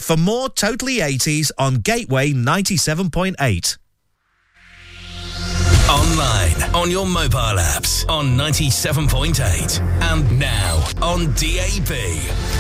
for more Totally 80s on Gateway 97.8. Online, on your mobile apps, on 97.8, and now on DAB.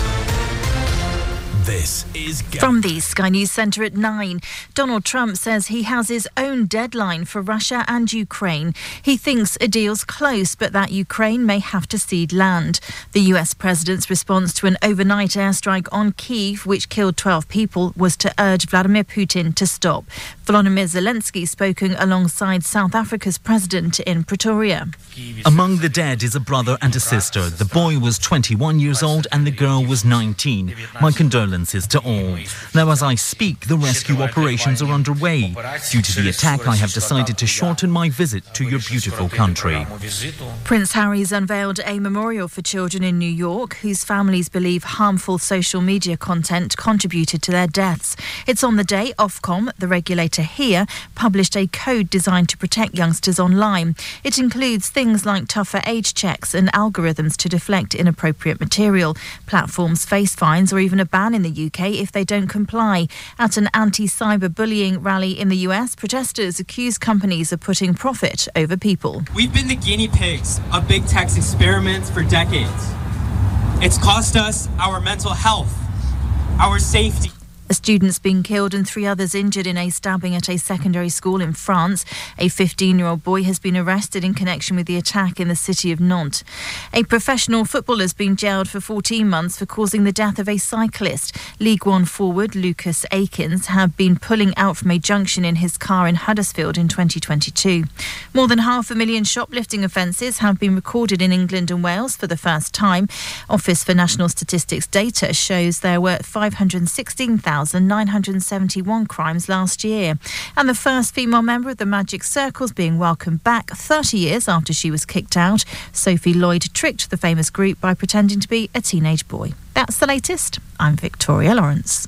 This is From the Sky News Centre at 9. Donald Trump says he has his own deadline for Russia and Ukraine. He thinks a deal's close, but that Ukraine may have to cede land. The US president's response to an overnight airstrike on Kyiv, which killed 12 people, was to urge Vladimir Putin to stop. Volodymyr Zelensky spoken alongside South Africa's president in Pretoria. Among the dead is a brother and a sister. The boy was 21 years old and the girl was 19. My condolences to all. Now, as I speak, the rescue operations are underway. Due to the attack, I have decided to shorten my visit to your beautiful country. Prince Harry's unveiled a memorial for children in New York whose families believe harmful social media content contributed to their deaths. It's on the day Ofcom, the regulator here, published a code designed to protect youngsters online. It includes things like tougher age checks and algorithms to deflect inappropriate material. Platforms face fines or even a ban in the UK if they don't comply. At an anti-cyberbullying rally in the US, protesters accuse companies of putting profit over people. We've been the guinea pigs of big tech's experiments for decades. It's cost us our mental health, our safety. A student's been killed and 3 others injured in a stabbing at a secondary school in France. A 15-year-old boy has been arrested in connection with the attack in the city of Nantes. A professional footballer has been jailed for 14 months for causing the death of a cyclist. League One forward Lucas Akins had been pulling out from a junction in his car in Huddersfield in 2022. More than 500,000 shoplifting offences have been recorded in England and Wales for the first time. Office for National Statistics data shows there were 516,971 crimes last year. And the first female member of the Magic Circle's being welcomed back 30 years after she was kicked out. Sophie Lloyd tricked the famous group by pretending to be a teenage boy. That's the latest. I'm Victoria Lawrence.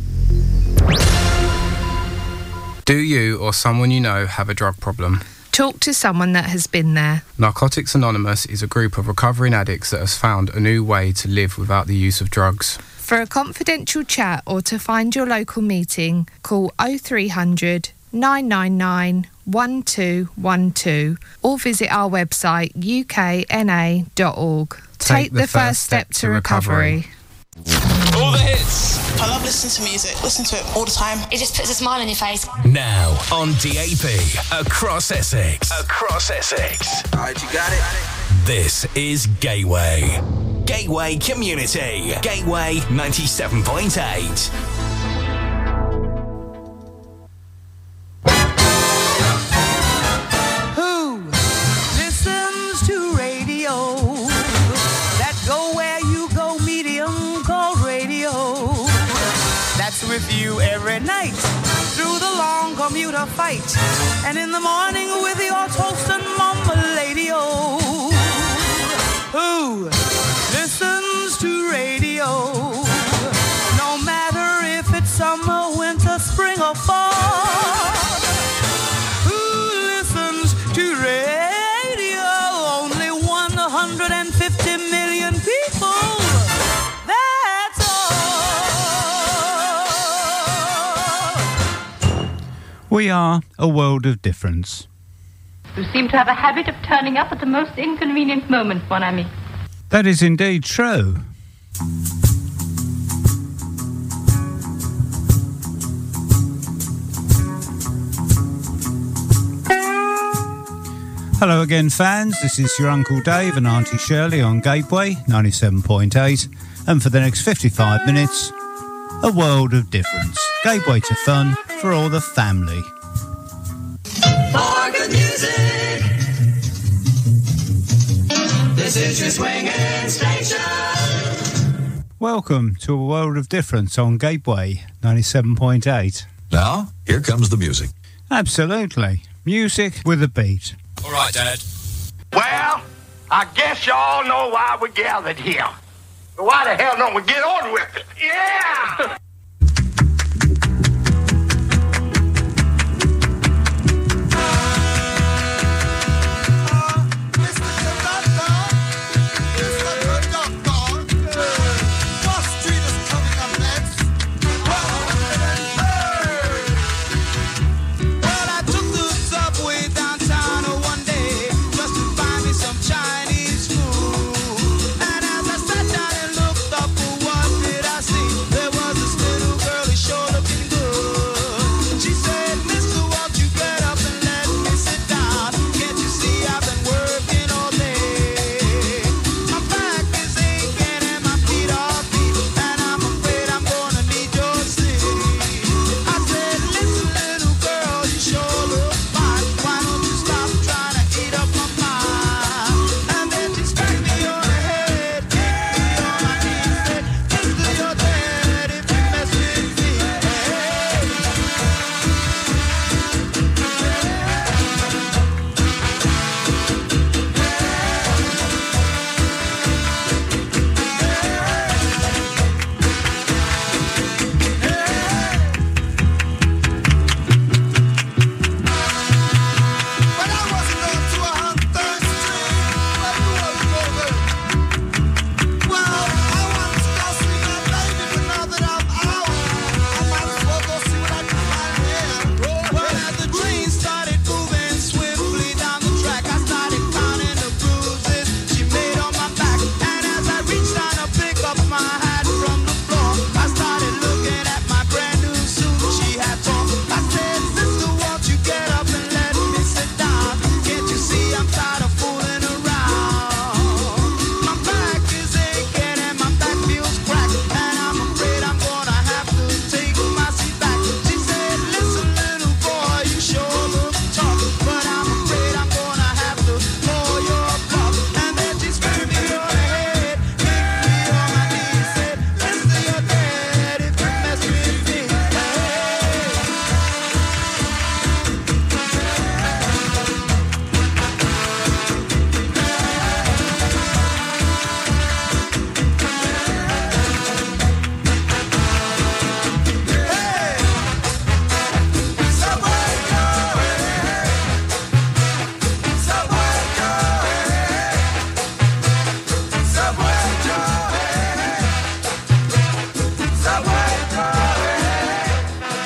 Do you or someone you know have a drug problem? Talk to someone that has been there. Narcotics Anonymous is a group of recovering addicts that has found a new way to live without the use of drugs. For a confidential chat or to find your local meeting, call 0300 999 1212 or visit our website ukna.org. Take the first step to recovery. All the hits. I love listening to music. Listen to it all the time. It just puts a smile on your face. Now on DAB, across Essex. Across Essex. All right, you got it. This is Gateway. Gateway Community. Gateway 97.8. Who listens to radio? That go where you go medium called radio. That's with you every night through the long commuter fight, and in the morning with your toast and mama lady. Who listens to radio? No matter if it's summer, winter, spring, or fall. Who listens to radio? Only 150 million people. That's all. We are a world of difference. You seem to have a habit of turning up at the most inconvenient moment, mon ami. That is indeed true. Hello again, fans. This is your Uncle Dave and Auntie Shirley on Gateway 97.8. And for the next 55 minutes, a world of difference. Gateway to fun for all the family. For good music, this is your swinging station. Welcome to a world of difference on Gateway 97.8. Now, here comes the music. Absolutely. Music with a beat. All right, Dad. Well, I guess you all know why we gathered here. Why the hell don't we get on with it? Yeah!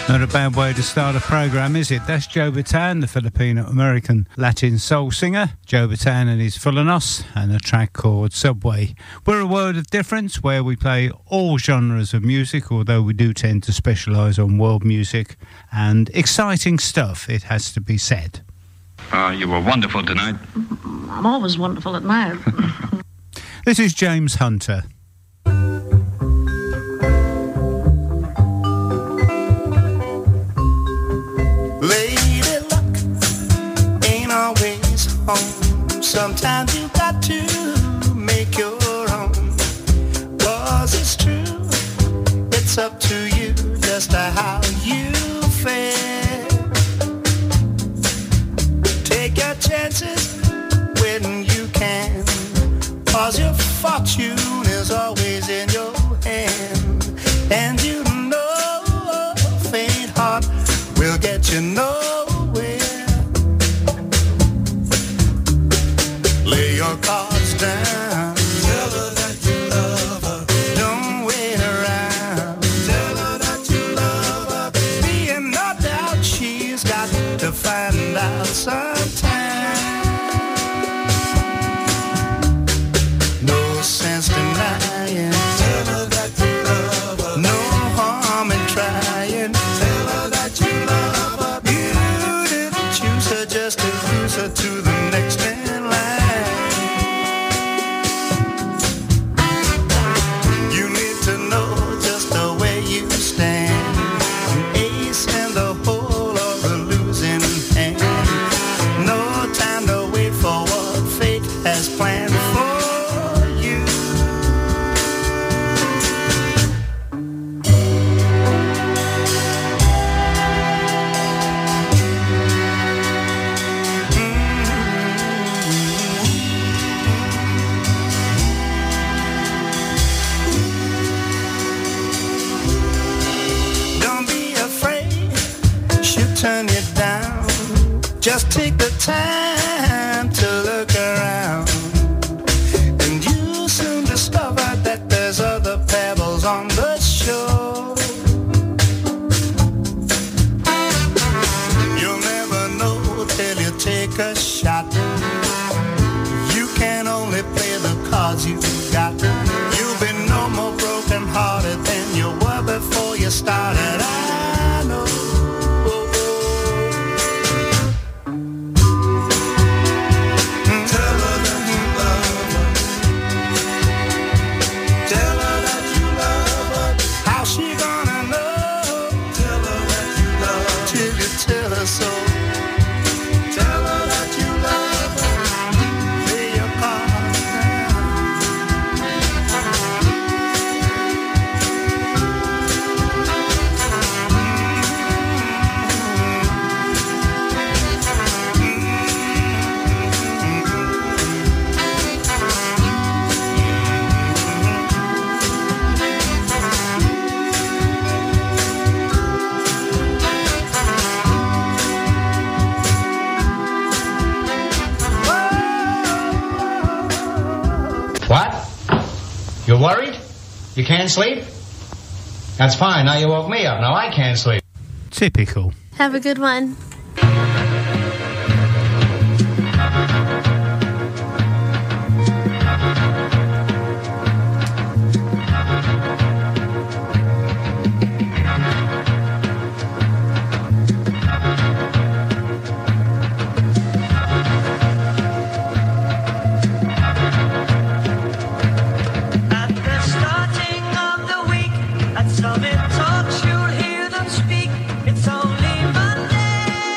Not a bad way to start a programme, is it? That's Joe Bataan, the Filipino-American Latin soul singer. Joe Bataan and his Fulanos, and a track called Subway. We're a world of difference where we play all genres of music, although we do tend to specialise on world music and exciting stuff, it has to be said. You were wonderful tonight. I'm always wonderful at night. This is James Hunter. Lady luck ain't always home. Sometimes you got to make your own. 'Cause it's true, it's up to you just how you fare. Take your chances when you can, 'cause your fortune is always in your hand. And you know a faint heart will get you nowhere. Lay your cards down. Tell her that you love her. Don't wait around. Tell her that you love her. Be in no doubt she's got to find out sometime. No sense denying. Tell her that you love her. No harm in trying. Tell her that you love her. You didn't choose her just to lose her to the next in line. You need to know just the way you stand. An ace in the hole or a losing hand. No time to wait for what fate has planned for you. Don't be afraid, she'll turn you down. Just take the time to look around, and you soon discover that there's other pebbles on the shore. You'll never know till you take a shot. You can only play the cards you got. You'll be no more broken hearted than you were before you started. I know. Tell her that you love her. Tell her that you love her. How's she gonna know? Tell her that you love her till you tell her so. Tell her that you love her. Lay your cards What? You're worried? You can't sleep? That's fine. Now you woke me up. Now I can't sleep. Typical. Have a good one. At the starting of the week, at Summit Talks, you'll hear them speak. It's only Monday.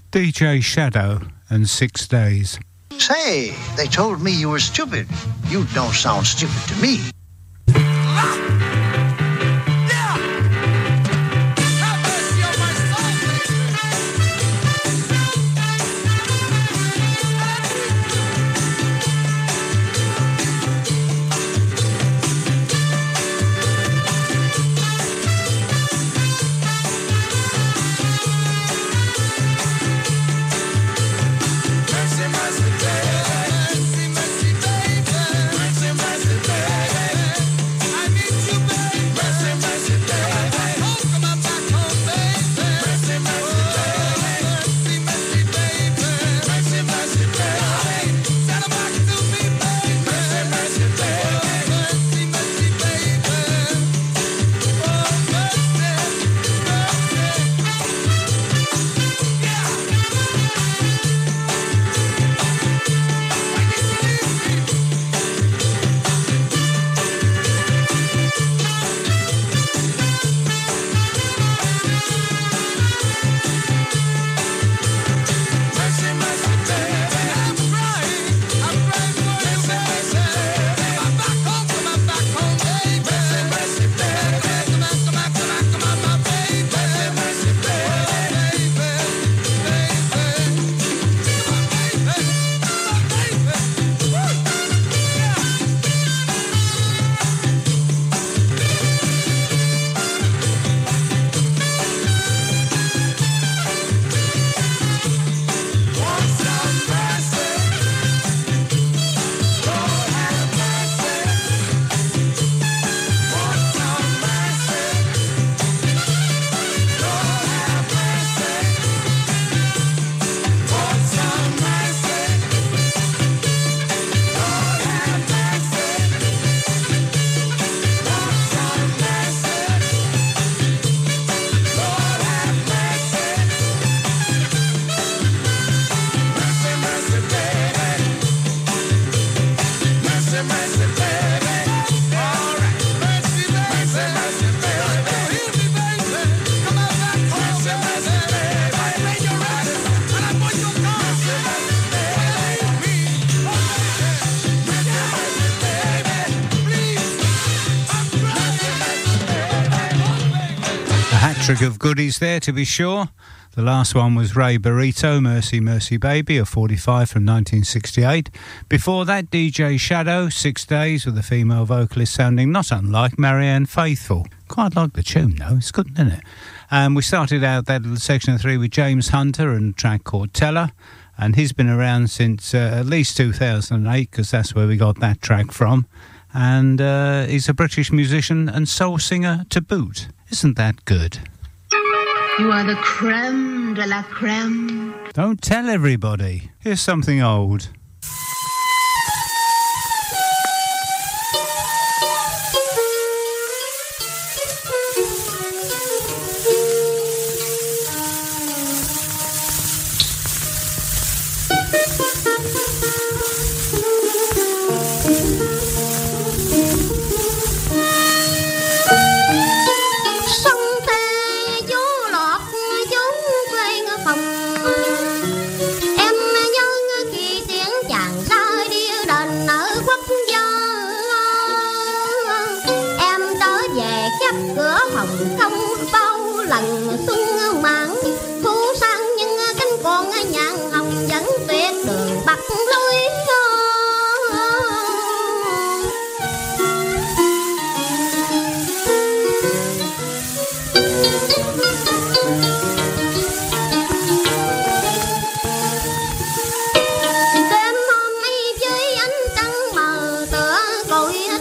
DJ Shadow and 6 Days. Say, they told me you were stupid. You don't sound stupid to me. Of goodies there, to be sure. The last one was Ray Burrito, Mercy Mercy Baby, a 45 from 1968. Before that, DJ Shadow, 6 Days, with a female vocalist sounding not unlike Marianne Faithfull. Quite like the tune though, it's good, isn't it? And we started out that little section of 3 with James Hunter and a track called Teller, and he's been around since at least 2008, because that's where we got that track from. And he's a British musician and soul singer to boot. Isn't that good? You are the creme de la creme. Don't tell everybody. Here's something old.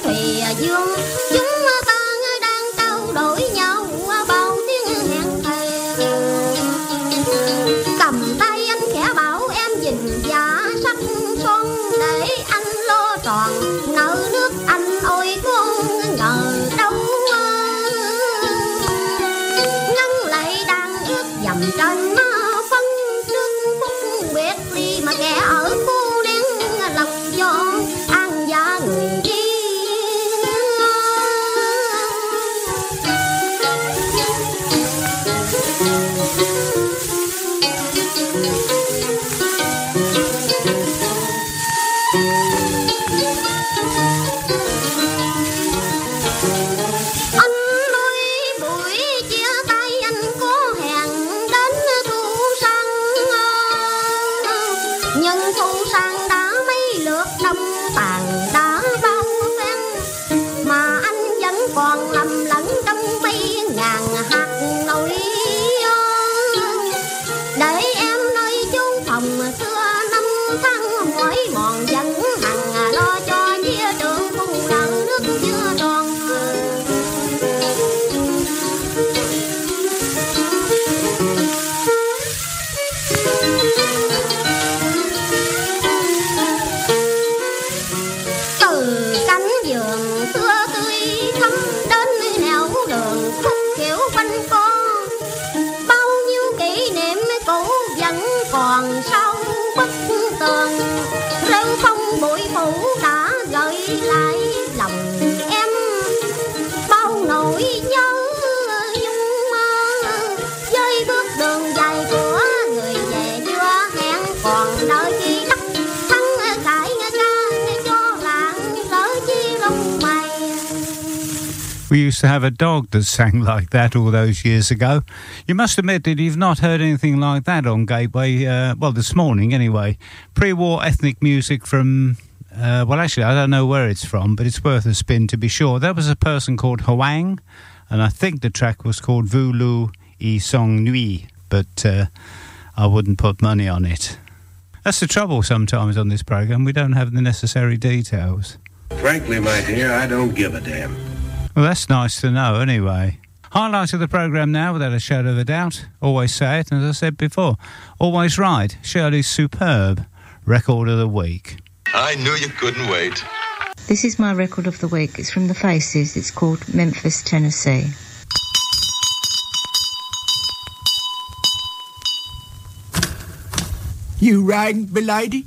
Dương chúng ta đang trao đổi nhau bao tiếng hẹn thề. quanh co. Bao nhiêu kỷ niệm cũ vẫn còn sau bức tường. Rêu phong bụi phủ đã gợi lại lòng em bao nỗi nhớ nhung mơ. Với bước đường dài của người về chưa hẹn còn đợi khi đất thắng cãi ca cho làng lỡ chi lông mày. We used to have a dog that sang like that all those years ago. You must admit that you've not heard anything like that on Gateway, well, this morning anyway. Pre-war ethnic music from, well, actually, I don't know where it's from, but it's worth a spin to be sure. There was a person called Hoang, and I think the track was called Voulou y Song Nuit, but I wouldn't put money on it. That's the trouble sometimes on this programme. We don't have the necessary details. Frankly, my dear, I don't give a damn. Well, that's nice to know, anyway. Highlight of the programme now, without a shadow of a doubt. Always say it, and as I said before, always right. Shirley's superb record of the week. I knew you couldn't wait. This is my record of the week. It's from the Faces. It's called Memphis, Tennessee. You riding, milady?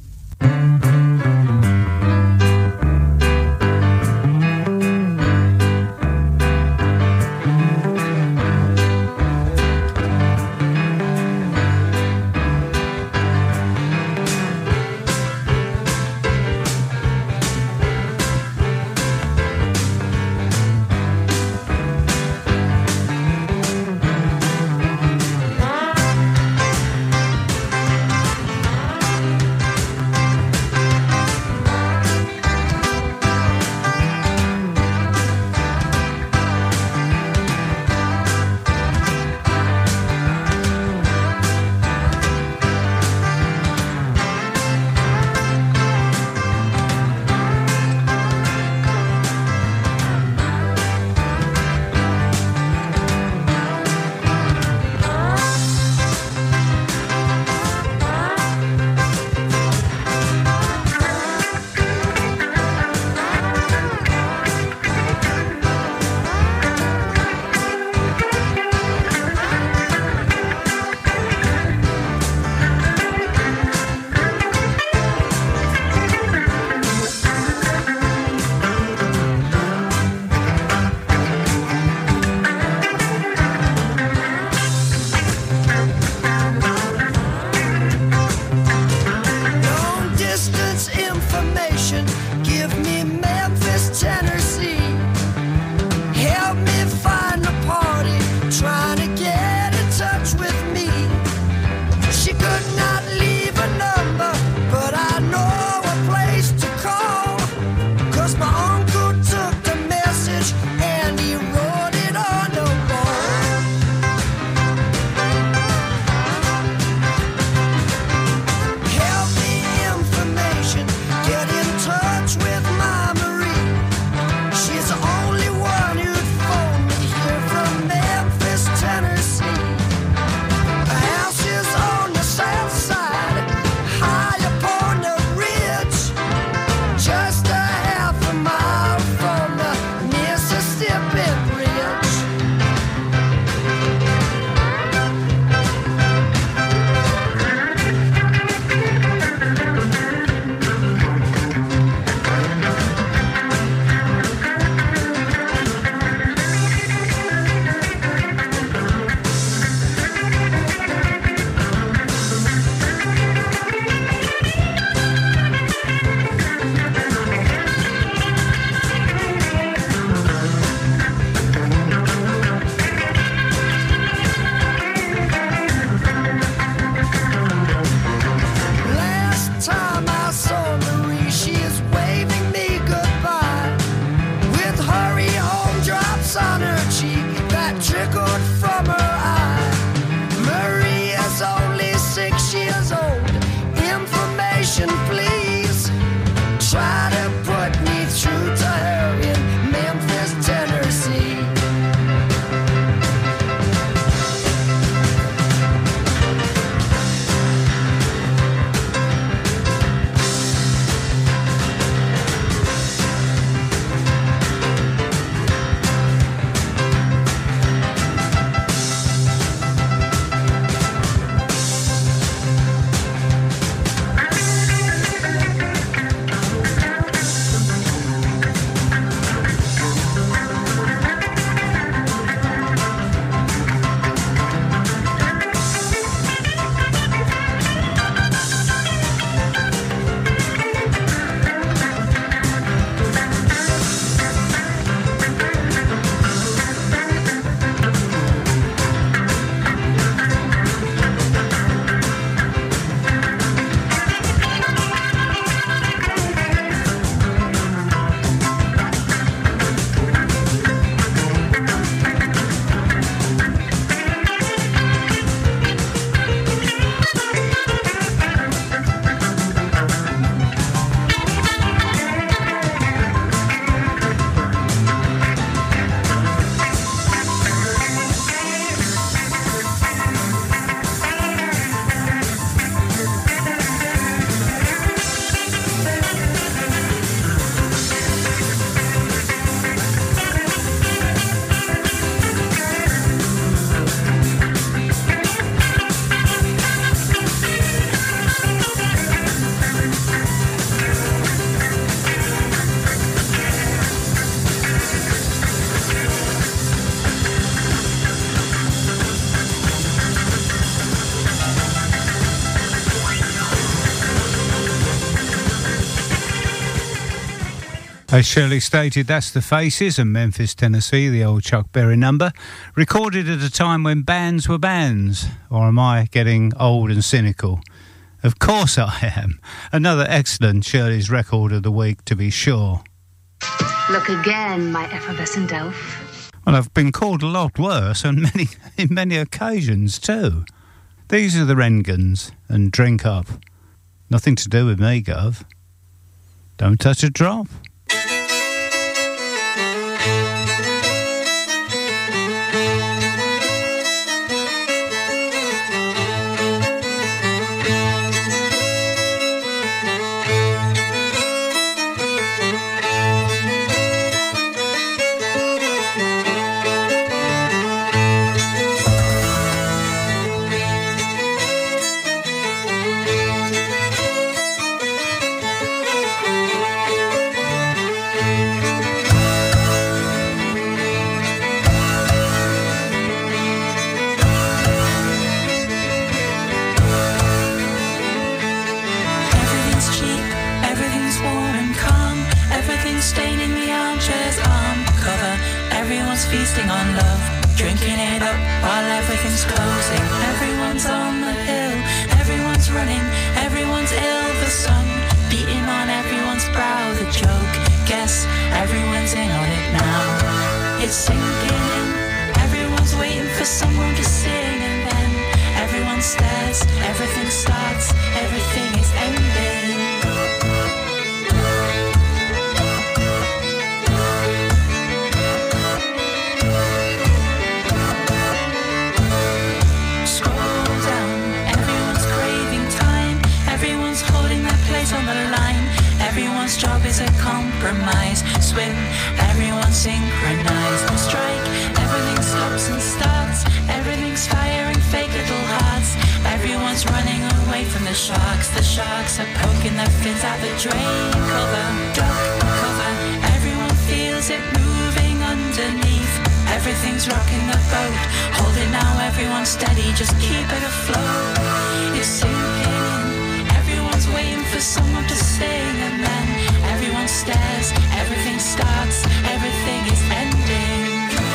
As Shirley stated, that's The Faces and Memphis, Tennessee, the old Chuck Berry number, recorded at a time when bands were bands. Or am I getting old and cynical? Of course I am. Another excellent Shirley's record of the week, to be sure. Look again, my effervescent elf. Well, I've been called a lot worse on many occasions too. These are the Rengans and Drink Up. Nothing to do with me, Gov. Don't touch a drop. Feasting on love, drinking it up while everything's closing. Everyone's on the hill, everyone's running, everyone's ill. The sun beating on everyone's brow. The joke, guess everyone's in on it now. It's sinking in, everyone's waiting for someone to sing. And then everyone stares, everything starts, everything is ending. On the line, everyone's job is a compromise. Swim, everyone synchronized. Strike, everything stops and starts. Everything's firing fake little hearts. Everyone's running away from the sharks. The sharks are poking their fins out the drain. Cover, duck, cover. Everyone feels it moving underneath. Everything's rocking the boat. Hold it now, everyone steady. Just keep it afloat. It's sinking in. Everyone's waiting for someone to sing, and then everyone stares, everything starts, everything is ending.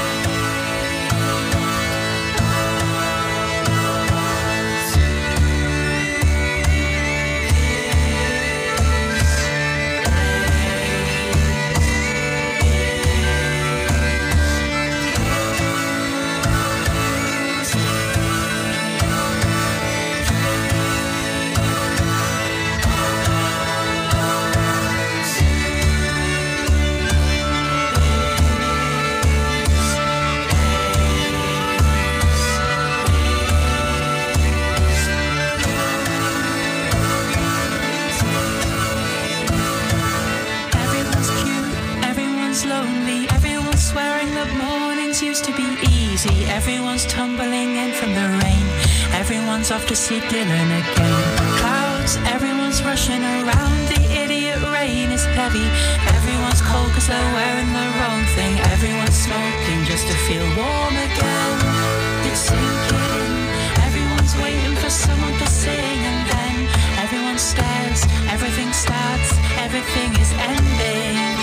Everyone's tumbling in from the rain. Everyone's off to see Dylan again. Clouds, everyone's rushing around. The idiot rain is heavy. Everyone's cold cause they're wearing the wrong thing. Everyone's smoking just to feel warm again. It's sinking in. Everyone's waiting for someone to sing, and then everyone stares. Everything starts. Everything is ending.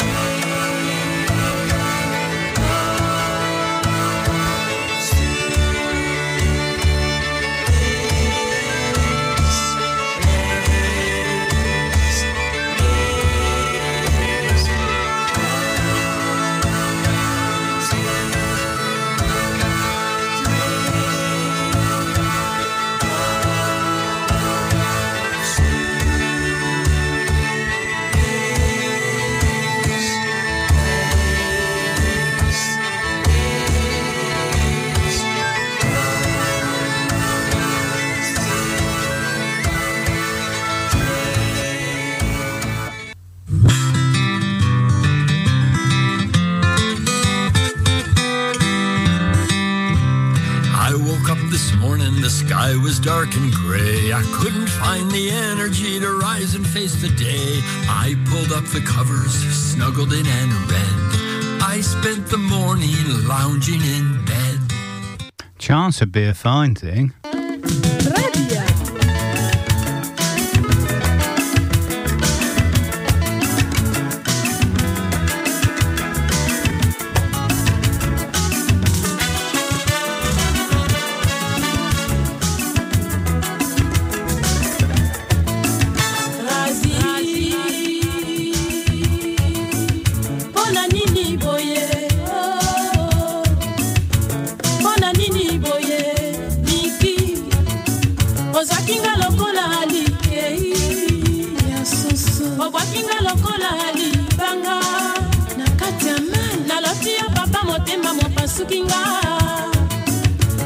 The sky was dark and gray. I couldn't find the energy to rise and face the day. I pulled up the covers, snuggled in and read. I spent the morning lounging in bed. Chance would be a fine thing.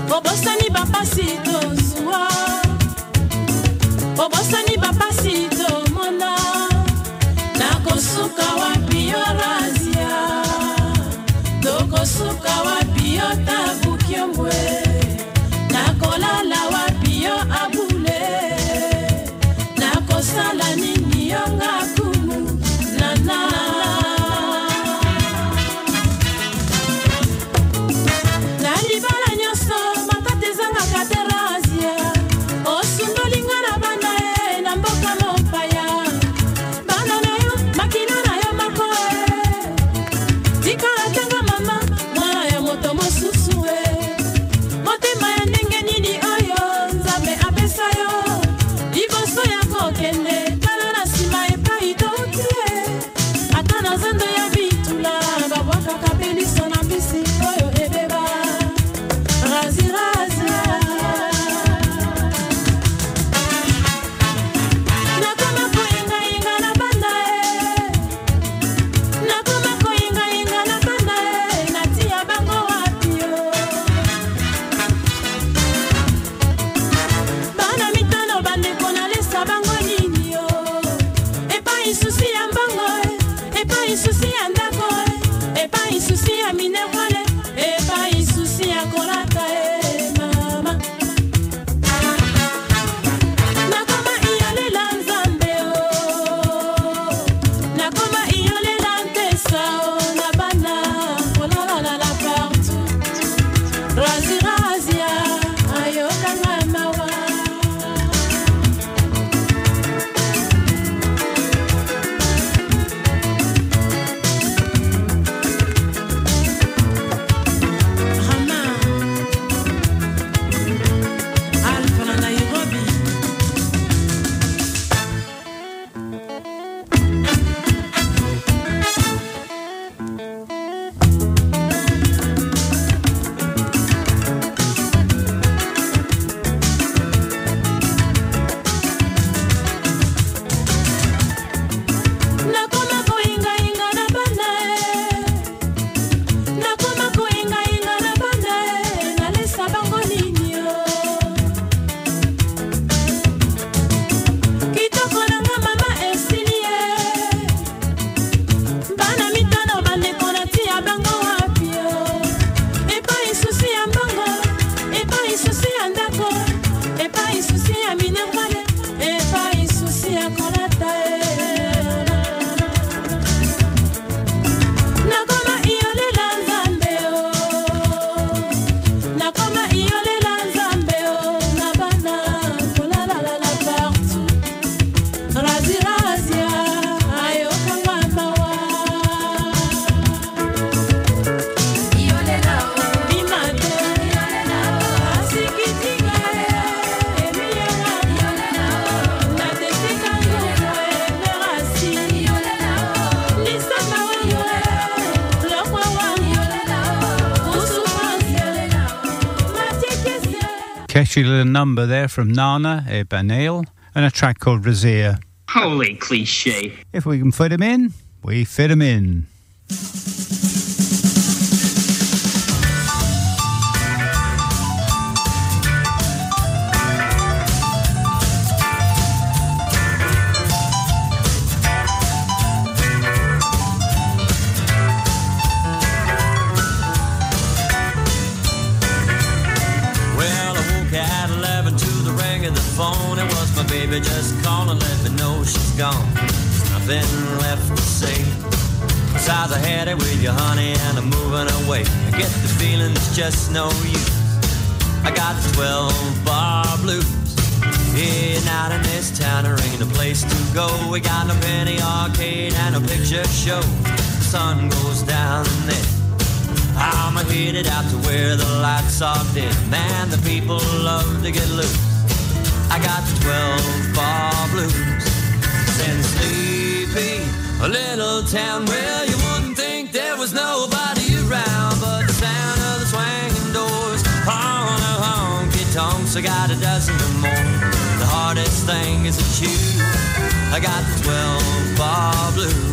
Obosani Bapasito Zua, Obosani Bapasito Mona, Nakosuka wapi yo razia, Dokosuka wapi yo tabukiomwe, Nakolala wapi yo abule, Nakosala nini yo ngakumu, nana. Catchy little number there from Nana Banil and a track called Razia. Holy cliche. If we can fit him in, we fit him in. Baby, just call and let me know she's gone. There's nothing left to say. Besides, I had it with you, honey, and I'm moving away. I get the feeling it's just no use. I got the 12-bar blues. Yeah, not in this town, there ain't a place to go. We got no penny arcade and no picture show. The sun goes down and then I'm headed out to where the lights are dim. Man, the people love to get loose. I got the 12-bar blues. And sleepy, a little town where you wouldn't think there was nobody around, but the sound of the swinging doors on a honky-tonks. I got a dozen or more. The hardest thing is to choose. I got the 12-bar blues.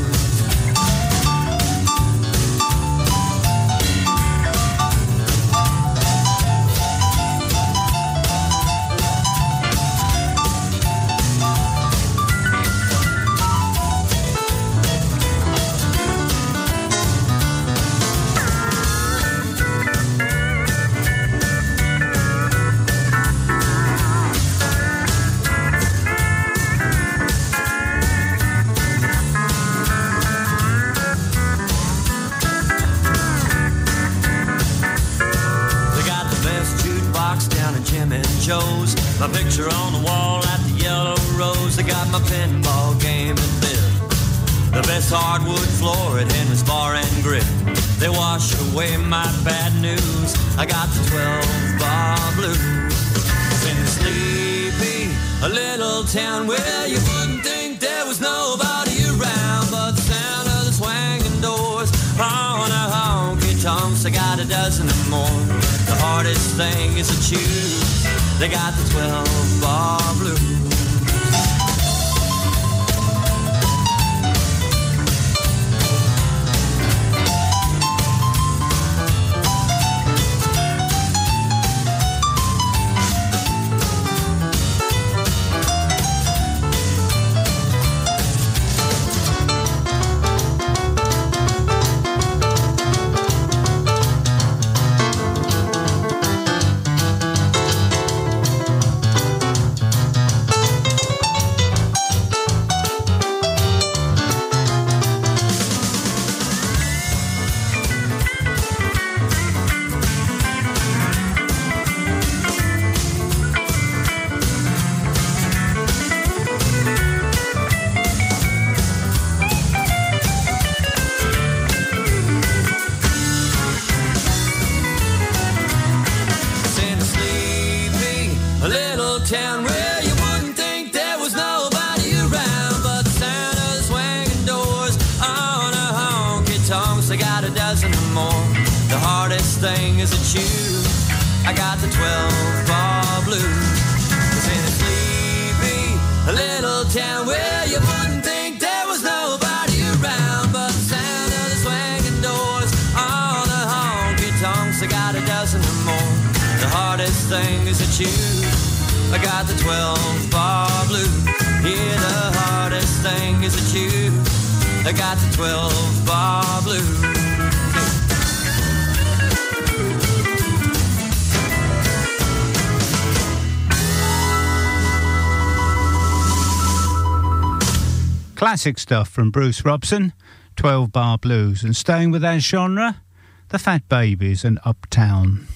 Jim and Joe's. My picture on the wall at the Yellow Rose. They got my pinball game and bill. The best hardwood floor at Henry's Bar and Grill. They washed away my bad news. I got the 12-bar blues. In the sleepy, a little town where you wouldn't think there was nobody around, but the sound of the swinging doors on a honky-tonks. I got a dozen or more. The hardest thing is to choose. They got the 12-bar blues. Thing is to choose. I got the 12-bar blues. It's in a sleepy, a little town where you wouldn't think there was nobody around, but the sound of the swinging doors on the honky-tonks. I got a dozen or more. The hardest thing is to choose. I got the 12-bar blues. Yeah, the hardest thing is to choose. I got the 12-bar blues. Classic stuff from Bruce Robson, 12-bar blues, and staying with that genre, the Fat Babies and Uptown.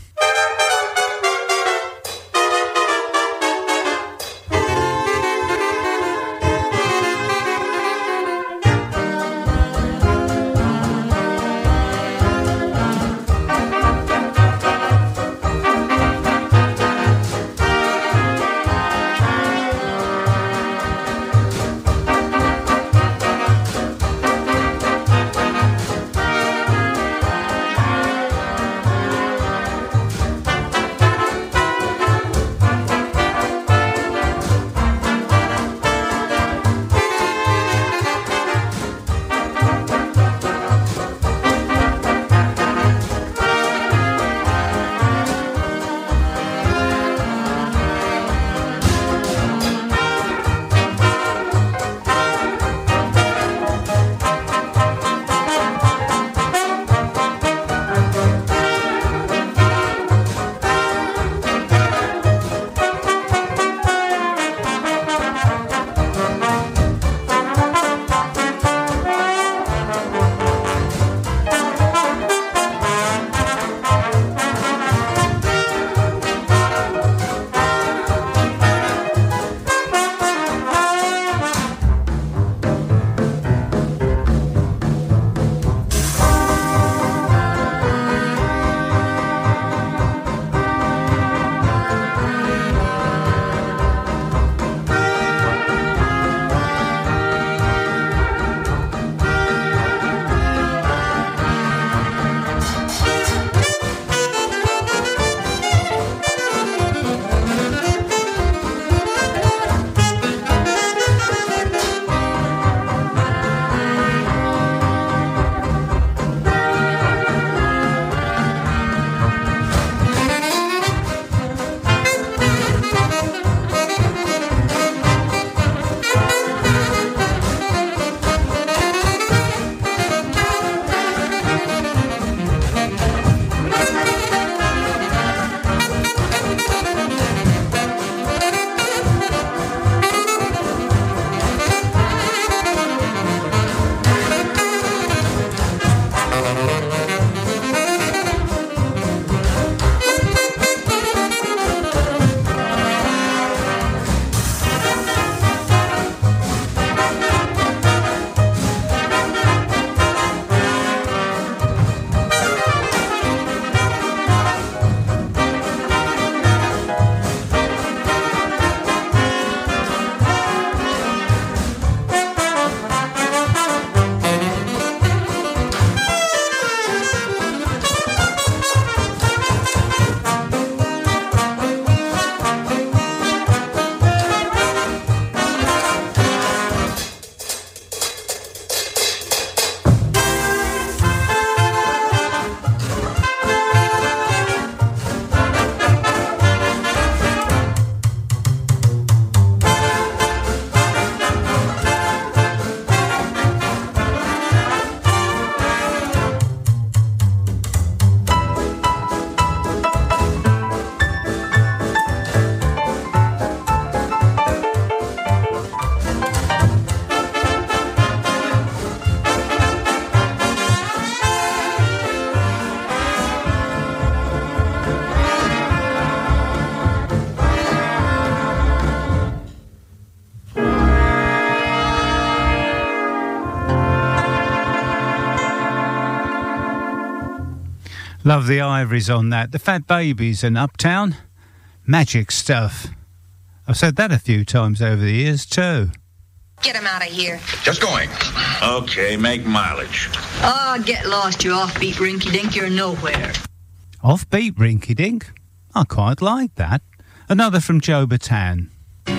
Love the Ivories on that. The Fat Babies and Uptown. Magic stuff. I've said that a few times over the years too. Get him out of here. Just going. Okay, make mileage. Oh, get lost, you offbeat rinky-dink. You're nowhere. Offbeat rinky-dink? I quite like that. Another from Joe Bataan.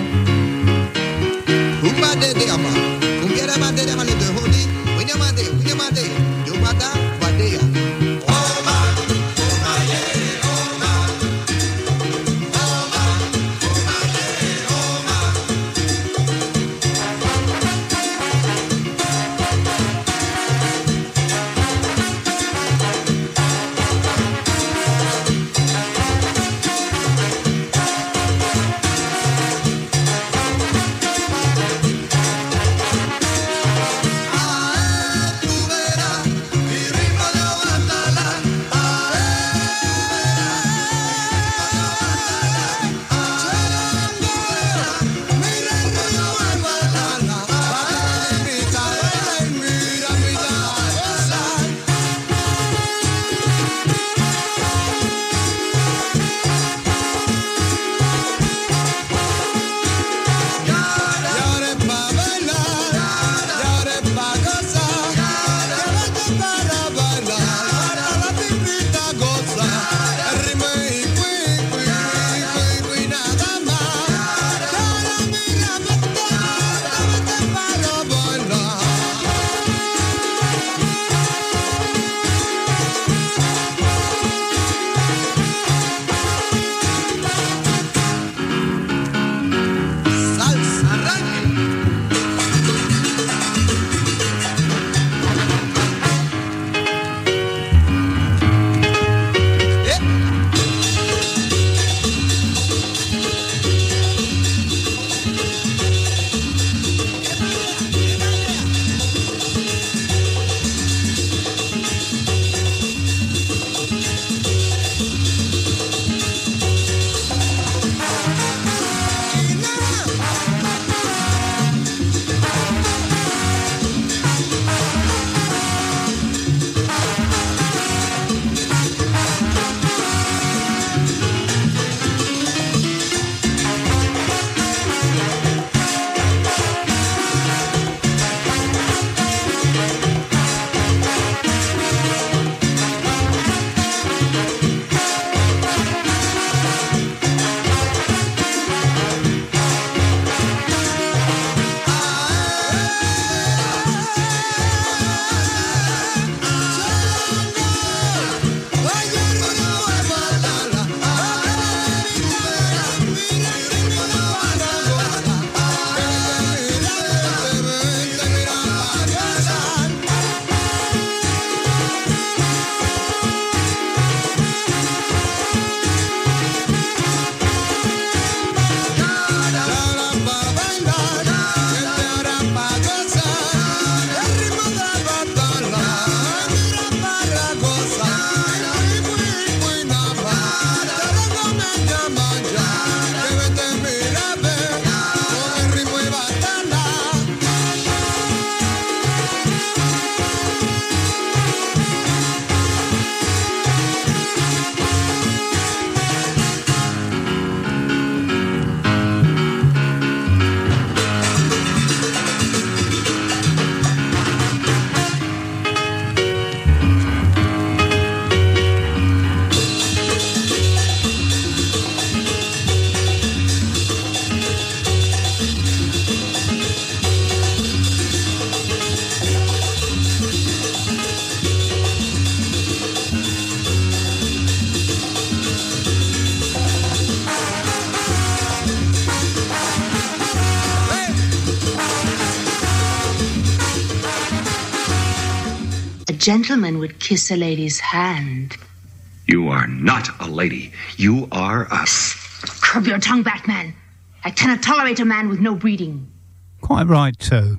Gentleman would kiss a lady's hand. You are not a lady. You are a... Curb your tongue, Batman. I cannot tolerate a man with no breeding. Quite right, too.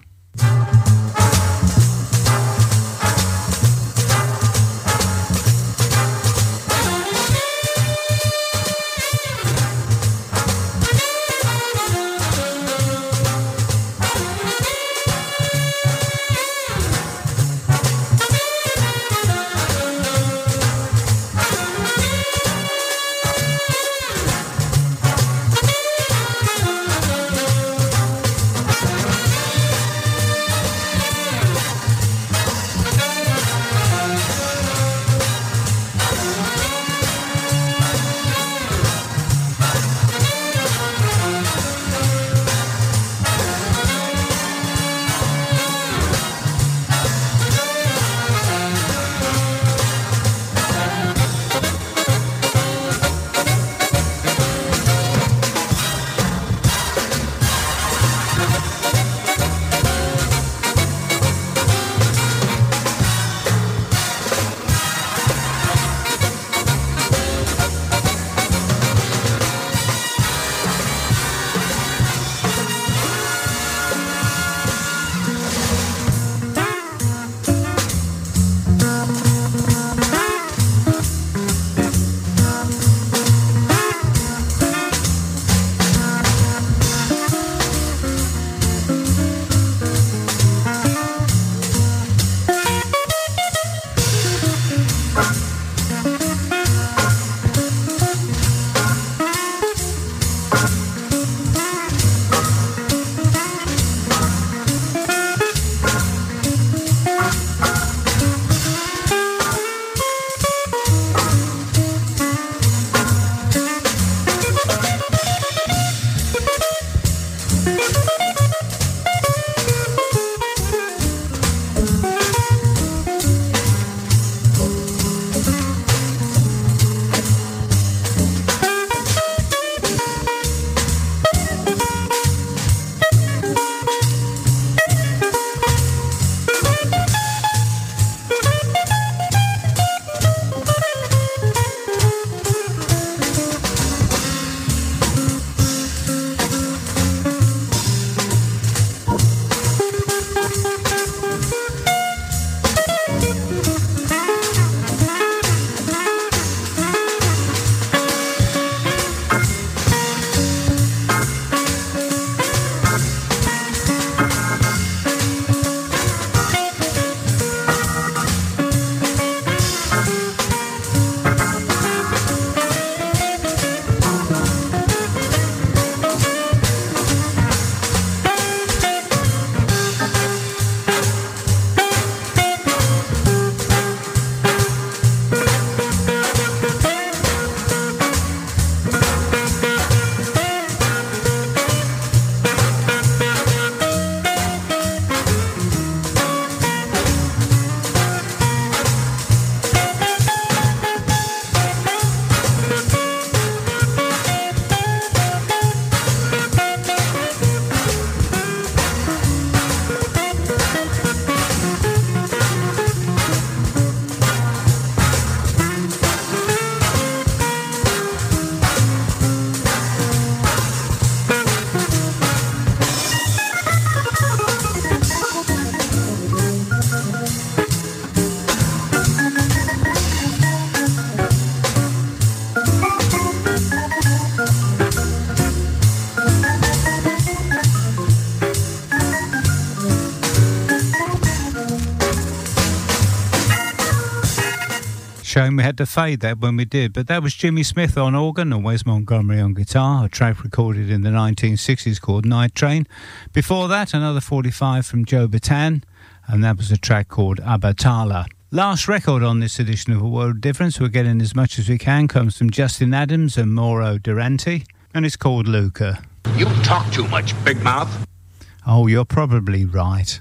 Shame we had to fade that when we did, but that was Jimmy Smith on organ and Wes Montgomery on guitar, a track recorded in the 1960s called Night Train. Before that, another 45 from Joe Bataan, and that was a track called Abatala. Last record on this edition of A World of Difference, we're getting as much as we can, comes from Justin Adams and Mauro Durante, and it's called Luca. You talk too much, big mouth. Oh, you're probably right.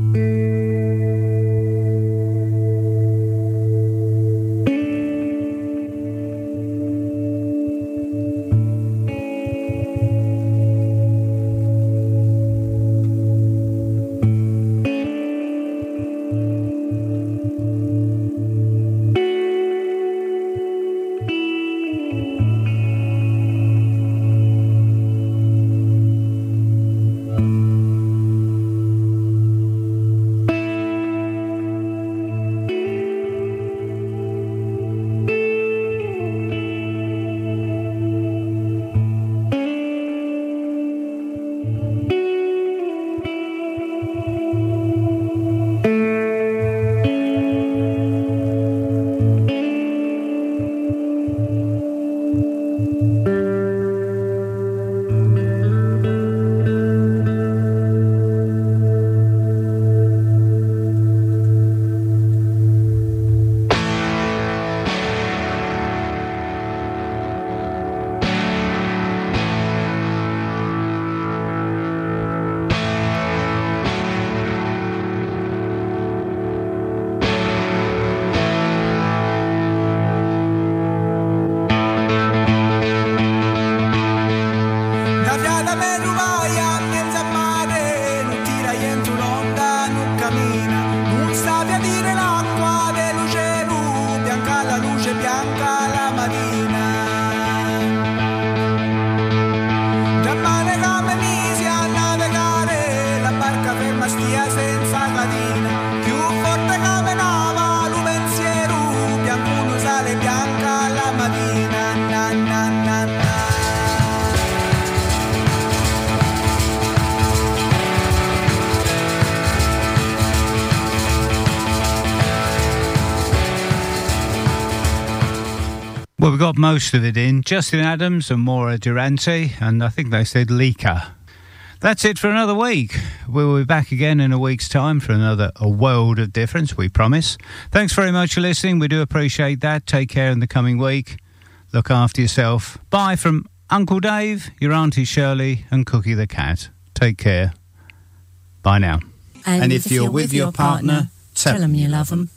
Well, we got most of it in. Justin Adams and Mauro Durante, and I think they said Lika. That's it for another week. We'll be back again in a week's time for another A World of Difference, we promise. Thanks very much for listening. We do appreciate that. Take care in the coming week. Look after yourself. Bye from Uncle Dave, your Auntie Shirley, and Cookie the cat. Take care. Bye now. And if you're with your partner, tell them you love them.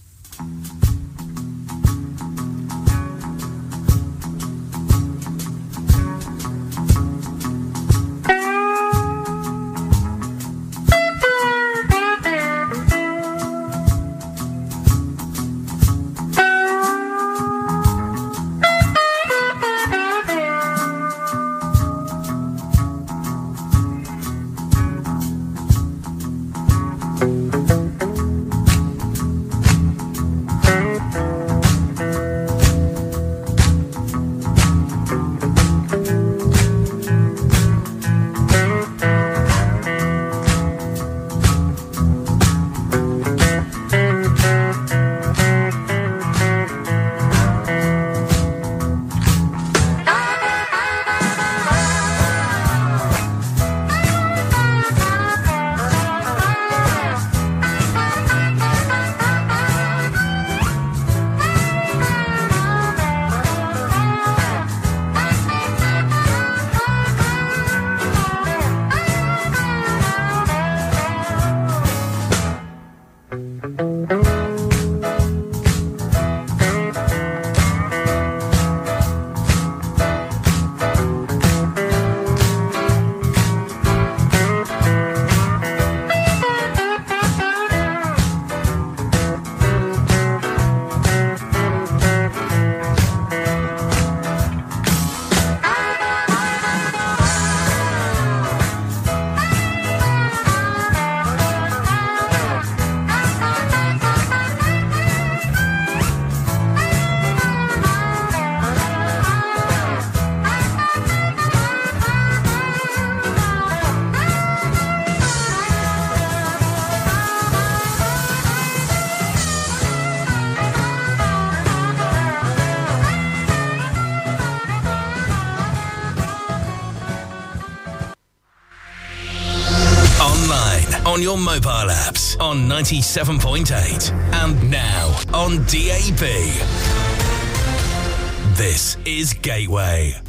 on your mobile apps on 97.8 and now on DAB. This is Gateway.